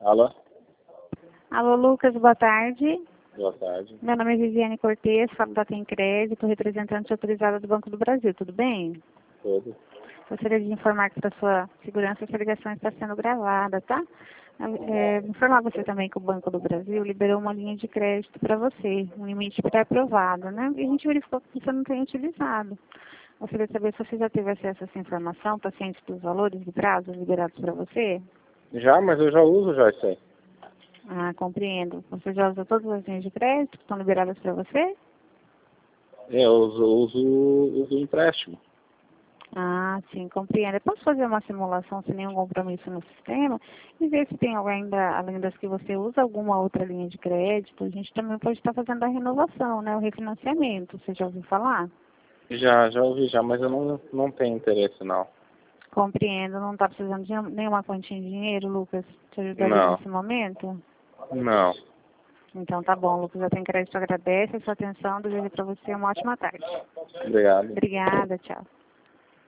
Alô? Alô, Lucas, boa tarde. Boa tarde. Meu nome é Viviane Cortes, falo da Tem Crédito, representante autorizada do Banco do Brasil, tudo bem? Tudo. Gostaria de informar que para sua segurança essa ligação está sendo gravada, tá? Informar você também que o Banco do Brasil liberou uma linha de crédito para você, um limite pré-aprovado, né? E a gente verificou que você não tem utilizado. Gostaria de saber se você já teve acesso a essa informação, está ciente dos valores e prazos liberados para você? Já, mas eu já uso já isso aí. Ah, compreendo. Você já usou todas as linhas de crédito que estão liberadas para você? Eu uso o empréstimo. Ah, sim, compreendo. Eu posso fazer uma simulação sem nenhum compromisso no sistema e ver se tem ainda, além das que você usa, alguma outra linha de crédito. A gente também pode estar fazendo a renovação, né? O refinanciamento. Você já ouviu falar? Já ouvi já, mas eu não tenho interesse não. Compreendo. Não está precisando de nenhuma quantia de dinheiro, Lucas? Te ajudaria Não. nesse momento? Não. Então tá bom, Lucas. Já tem crédito, agradece a sua atenção. Desejo para você uma ótima tarde. Obrigado. Obrigada, tchau.